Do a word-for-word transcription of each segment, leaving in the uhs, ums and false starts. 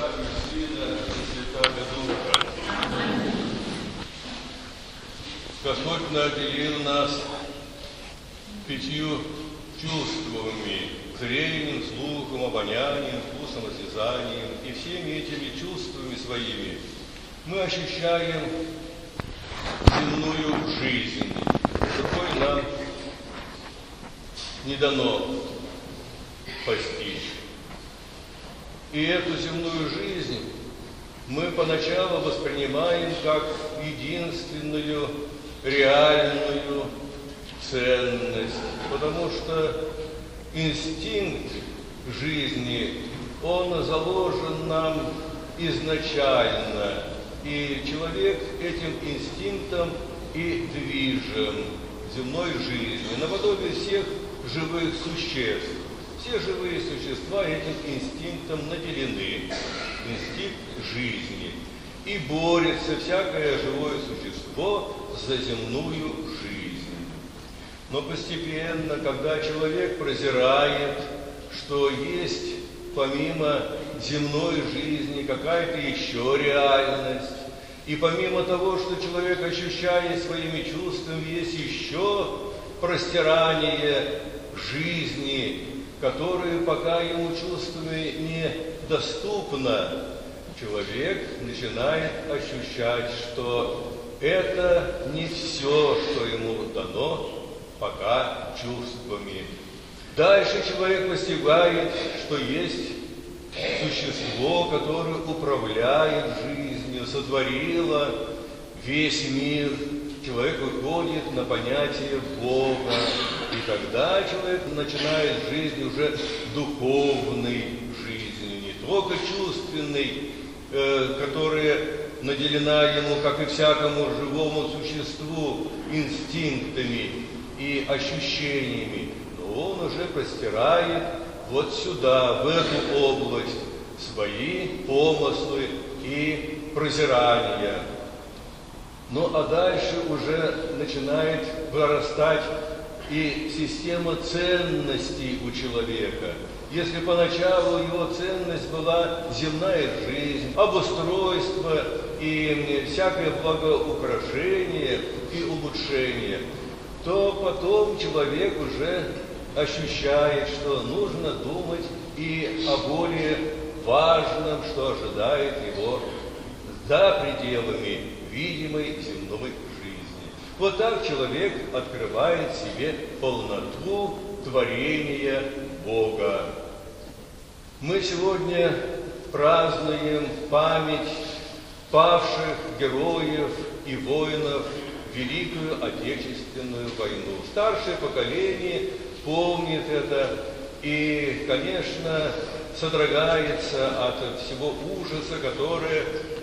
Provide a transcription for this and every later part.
Отца и Сына и Святаго Духа. Господь наделил нас пятью чувствами: зрением, слухом, обонянием, вкусом, осязанием. И всеми этими чувствами своими мы ощущаем земную жизнь, какой нам не дано постичь. И эту земную жизнь мы поначалу воспринимаем как единственную реальную ценность, потому что инстинкт жизни, он заложен нам изначально, и человек этим инстинктом и движим земной жизни, наподобие всех живых существ. Все живые существа этим инстинктом наделены, инстинкт жизни, и борется всякое живое существо за земную жизнь. Но постепенно, когда человек прозирает, что есть помимо земной жизни какая-то еще реальность, и помимо того, что человек ощущает своими чувствами, есть еще простирание жизни, которое пока ему чувствами недоступно, человек начинает ощущать, что это не все, что ему дано пока чувствами. Дальше человек постигает, что есть существо, которое управляет жизнью, сотворило весь мир. Человек выходит на понятие Бога, и тогда человек начинает жизнь уже духовной жизнью, не только чувственной, э, которая наделена ему, как и всякому живому существу, инстинктами и ощущениями, но он уже простирает вот сюда, в эту область, свои помыслы и прозирания. Ну а дальше уже начинает вырастать и система ценностей у человека. Если поначалу его ценность была земная жизнь, обустройство и всякое благоукрашение и улучшение, то потом человек уже ощущает, что нужно думать и о более важном, что ожидает его за пределами видимой земной жизни. Вот так человек открывает себе полноту творения Бога. Мы сегодня празднуем память павших героев и воинов в Великую Отечественную войну. Старшее поколение помнит это и, конечно, содрогается от всего ужаса, которое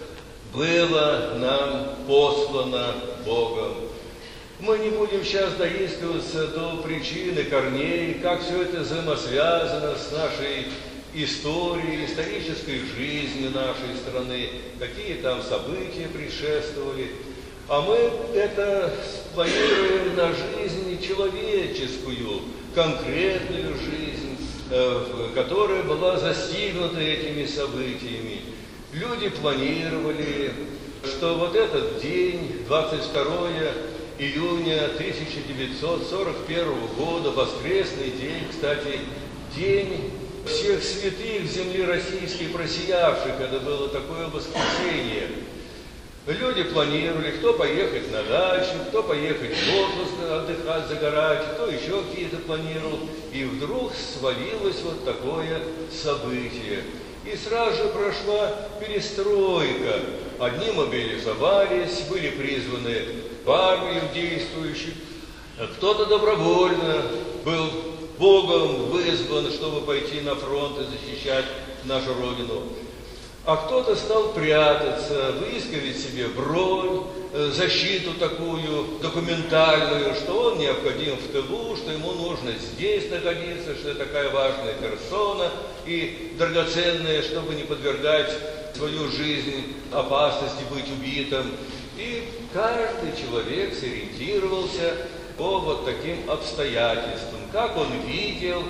было нам послано Богом. Мы не будем сейчас доискиваться до причины, корней, как все это взаимосвязано с нашей историей, исторической жизнью нашей страны, какие там события предшествовали. А мы это планируем на жизнь человеческую, конкретную жизнь, которая была застигнута этими событиями. Люди планировали, что вот этот день, двадцать второе июня тысяча девятьсот сорок первого года, воскресный день, кстати, день всех святых земли российской просиявших, это было такое воскресенье. Люди планировали, кто поехать на дачу, кто поехать в отпуск отдыхать, загорать, кто еще какие-то планировал. И вдруг свалилось вот такое событие. И сразу же прошла перестройка. Одни мобилизовались, были призваны в армию действующих, а кто-то добровольно был Богом вызван, чтобы пойти на фронт и защищать нашу Родину. А кто-то стал прятаться, выискивать себе бронь, защиту такую документальную, что он необходим в тылу, что ему нужно здесь находиться, что это такая важная персона и драгоценная, чтобы не подвергать свою жизнь опасности быть убитым. И каждый человек сориентировался по вот таким обстоятельствам, как он видел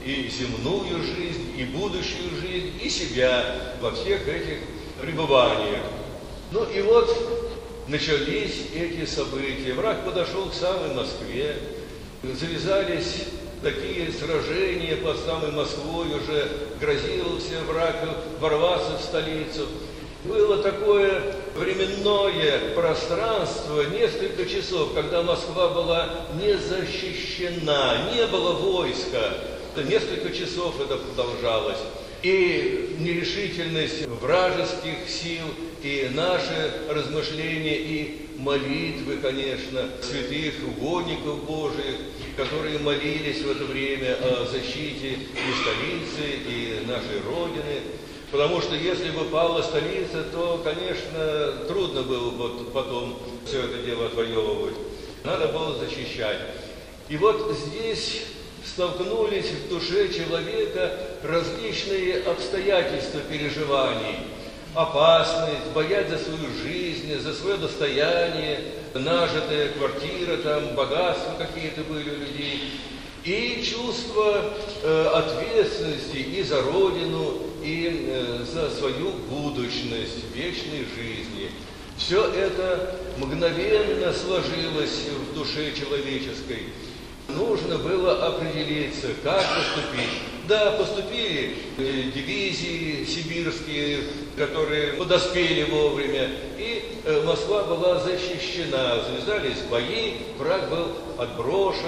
и земную жизнь, и будущую жизнь, и себя во всех этих пребываниях. Ну и вот начались эти события. Враг подошел к самой Москве, завязались такие сражения под самой Москвой, уже грозился враг ворваться в столицу. Было такое временное пространство, несколько часов, когда Москва была не защищена, не было войска. Несколько часов это продолжалось. И нерешительность вражеских сил, и наши размышления, и молитвы, конечно, святых угодников Божиих, которые молились в это время о защите и столицы, и нашей Родины. Потому что если бы пала столица, то, конечно, трудно было бы потом все это дело отвоевывать. Надо было защищать. И вот здесь столкнулись в душе человека различные обстоятельства переживаний. Опасность, боязнь за свою жизнь, за свое достояние, нажитая квартира, там, богатства какие-то были у людей. И чувство э, ответственности и за Родину, и э, за свою будущность вечной жизни. Все это мгновенно сложилось в душе человеческой. Нужно было определиться, как поступить. Да, поступили э, дивизии сибирские, которые подоспели вовремя, и э, Москва была защищена. Завязались бои, враг был отброшен.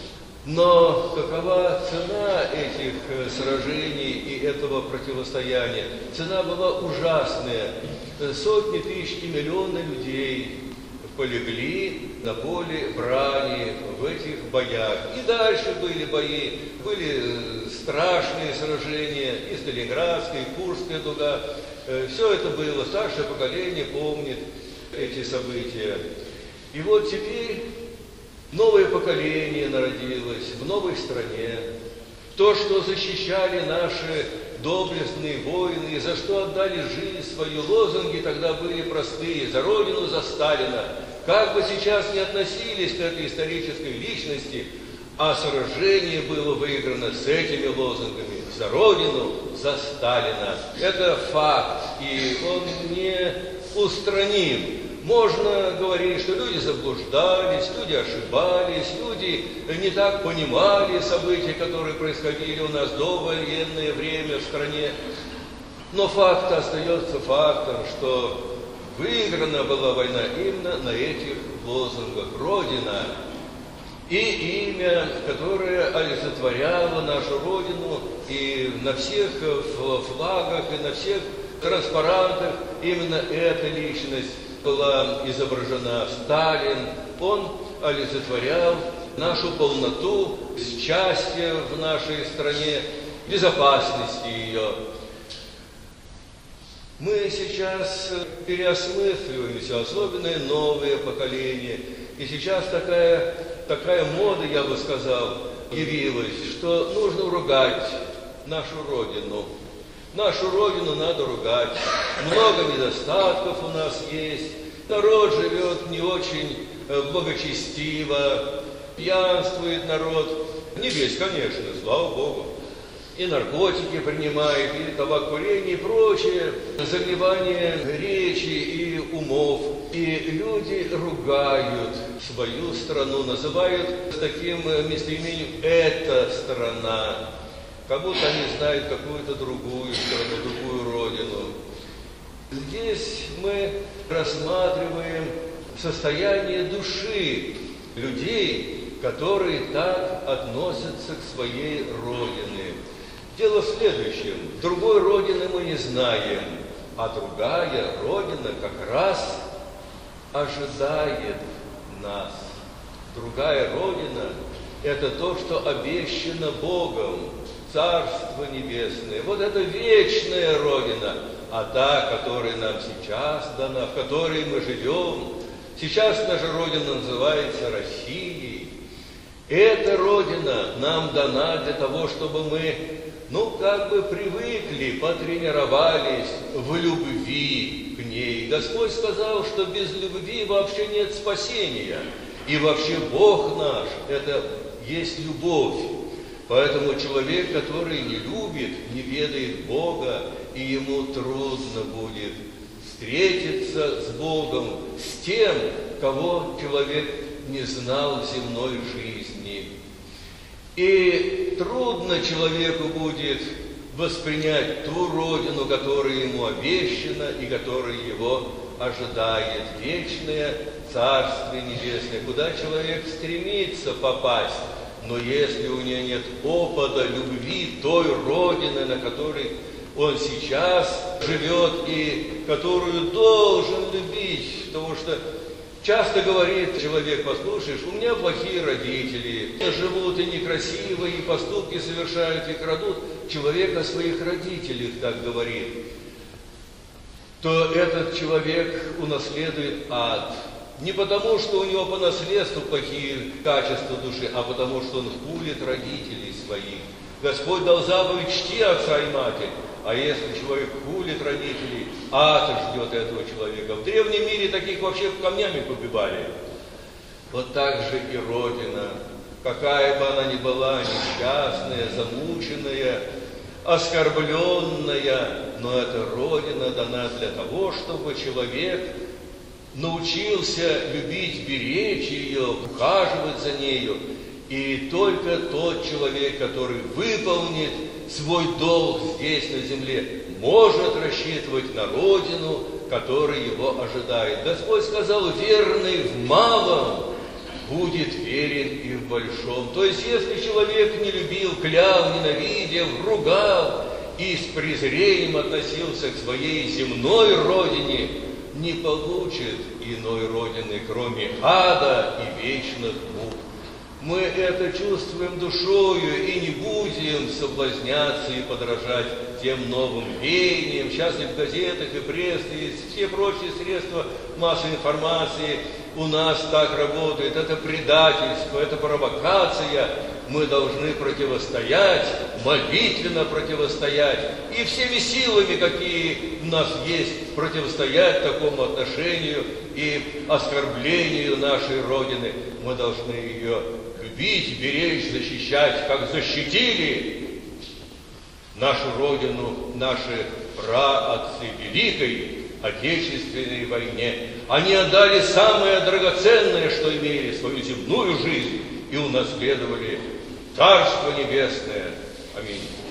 Но какова цена этих э, сражений и этого противостояния? Цена была ужасная. Сотни тысяч и миллионы людей полегли на поле брани в этих боях. И дальше были бои, были страшные сражения, и Сталинградская, и Курская дуга. Все это было, старшее поколение помнит эти события. И вот теперь новое поколение народилось в новой стране. То, что защищали наши доблестные воины, и за что отдали жизнь свою, лозунги тогда были простые: за Родину, за Сталина. Как бы сейчас ни относились к этой исторической личности, а сражение было выиграно с этими лозунгами: за Родину, за Сталина. Это факт, и он не устраним. Можно говорить, что люди заблуждались, люди ошибались, люди не так понимали события, которые происходили у нас до военное время в стране. Но факт остается фактом, что выиграна была война именно на этих лозунгах. Родина и имя, которое олицетворяло нашу Родину, и на всех флагах, и на всех транспарантах именно эта личность была изображена. Сталин, он олицетворял нашу полноту, счастье в нашей стране, безопасности ее. Мы сейчас переосмысливаемся, особенно новые поколения. И сейчас такая, такая мода, я бы сказал, явилась, что нужно ругать нашу Родину. Нашу Родину надо ругать. Много недостатков у нас есть. Народ живет не очень благочестиво, пьянствует народ. Не весь, конечно, слава Богу. И наркотики принимает, и табакокурение, и прочее, загнивание речи и умов. И люди ругают свою страну, называют таким местоимением «эта страна». Как будто они знают какую-то другую страну, другую родину. Здесь мы рассматриваем состояние души людей, которые так относятся к своей родине. Дело в следующем. Другой родины мы не знаем, а другая родина как раз ожидает нас. Другая родина – это то, что обещано Богом. Царство Небесное. Вот это вечная Родина, а та, которая нам сейчас дана, в которой мы живем. Сейчас наша Родина называется Россией. Эта Родина нам дана для того, чтобы мы, ну, как бы привыкли, потренировались в любви к ней. Господь сказал, что без любви вообще нет спасения. И вообще Бог наш – это есть любовь. Поэтому человек, который не любит, не ведает Бога, и ему трудно будет встретиться с Богом, с тем, кого человек не знал в земной жизни. И трудно человеку будет воспринять ту родину, которая ему обещана и которая его ожидает, вечное Царствие Небесное, куда человек стремится попасть. Но если у него нет опыта любви той родины, на которой он сейчас живет и которую должен любить, потому что часто говорит человек, послушаешь, у меня плохие родители, живут и некрасиво, и поступки совершают, и крадут. Человек о своих родителях так говорит, то этот человек унаследует ад. Не потому, что у него по наследству плохие качества души, а потому, что он хулит родителей своих. Господь дал заповедь: чти отца и матерь. А если человек хулит родителей, ад ждет этого человека. В древнем мире таких вообще камнями побивали. Вот так же и Родина, какая бы она ни была, несчастная, замученная, оскорбленная, но эта Родина дана для того, чтобы человек научился любить, беречь ее, ухаживать за нею. И только тот человек, который выполнит свой долг здесь, на земле, может рассчитывать на Родину, которая его ожидает. Господь сказал: верный в малом будет верен и в большом. То есть, если человек не любил, клял, ненавидел, ругал и с презрением относился к своей земной родине, не получит иной родины, кроме ада и вечных мук. Мы это чувствуем душою и не будем соблазняться и подражать тем новым веяниям. Сейчас и в газетах, и прессе, и все прочие средства массовой информации у нас так работает. Это предательство, это провокация. Мы должны противостоять, молитвенно противостоять. И всеми силами, какие у нас есть, противостоять такому отношению и оскорблению нашей Родины. Мы должны ее любить, беречь, защищать, как защитили нашу Родину, наши праотцы в Великой Отечественной войне. Они отдали самое драгоценное, что имели, свою земную жизнь, и унаследовали Царство Небесное. Аминь.